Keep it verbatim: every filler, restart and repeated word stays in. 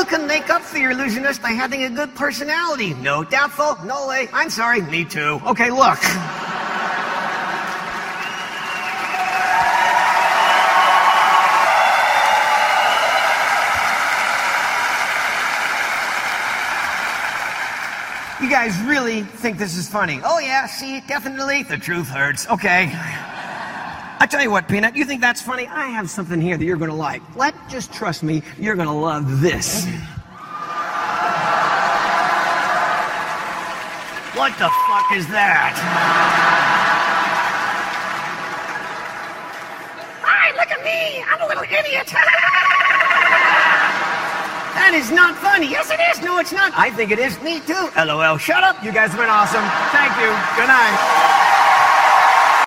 can make up for your illusionist by having a good personality. No, doubtful. No way. I'm sorry. Me too. Okay, look. You guys really think this is funny? Oh yeah, see, definitely, the truth hurts. Okay. I tell you what, Peanut, you think that's funny? I have something here that you're gonna like. Let, just trust me, you're gonna love this. What the fuck is that? Hi, look at me, I'm a little idiot. That is not funny. Yes, it is. No, it's not. I think it is. Me too. LOL. Shut up. You guys have been awesome. Thank you. Good night.